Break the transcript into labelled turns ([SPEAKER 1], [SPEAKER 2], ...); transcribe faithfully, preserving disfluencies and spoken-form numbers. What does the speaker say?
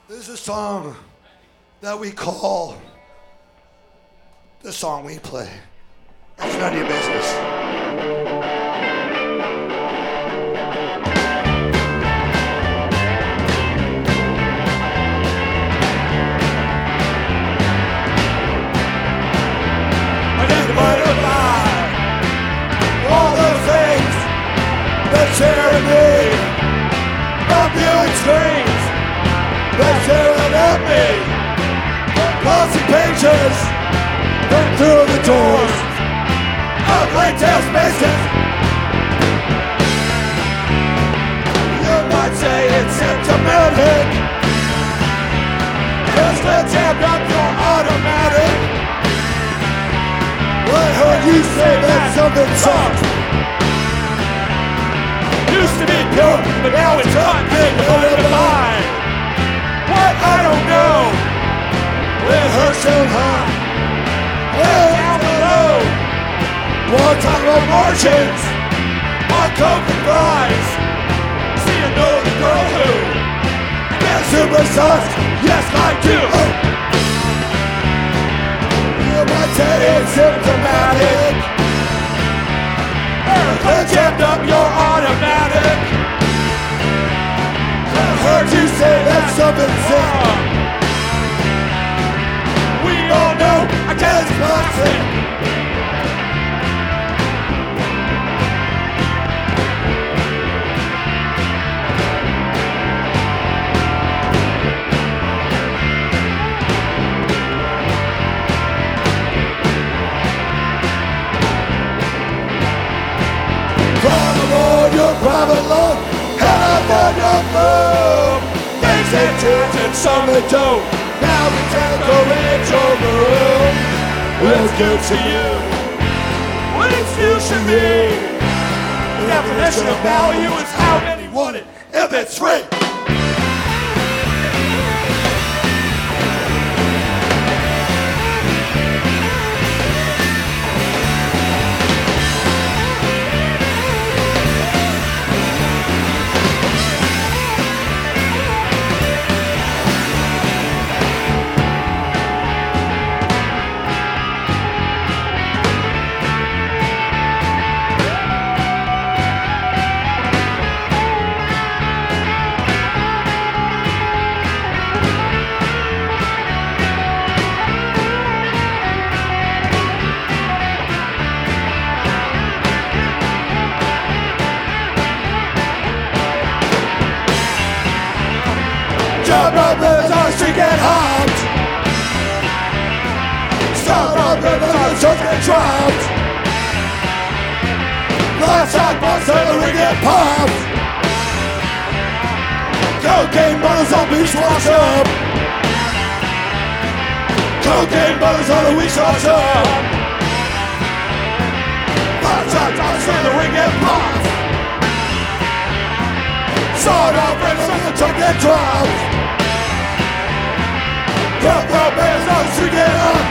[SPEAKER 1] This is a song that we call the song we play. That's none of your business. All those things that tearing me, not viewing screens that tearing at me, glossy pages burn through the doors of retail spaces. You might say it's symptomatic, just a jammed up your automatic. I heard you say that something sucked. Used to be pure, but now it's gotten undefined. What? I don't know. It hurts so high. Way down below. One time on margins, on coke and fries. See another girl who gets super sus. Yes, I do. Oh. You might say it's symptomatic. Erica jammed up your automatic. I heard you say that something's wrong. We all know I guess it's plastic. Your private loan, head up on your move. Things that change and some that don't. Now we decorate your room. What's good to you? What it's you should be. The definition of value is how many want it if it's free. Stop up the dogs to get hopped. Stop up the dogs to get dropped. Lots of bombs till we get popped. Cocaine bottles on beach wash up. Cocaine bottles on the beach wash up. Lots of bombs till we get popped. Sawed off and some to get dropped. Drop the bands on to get up.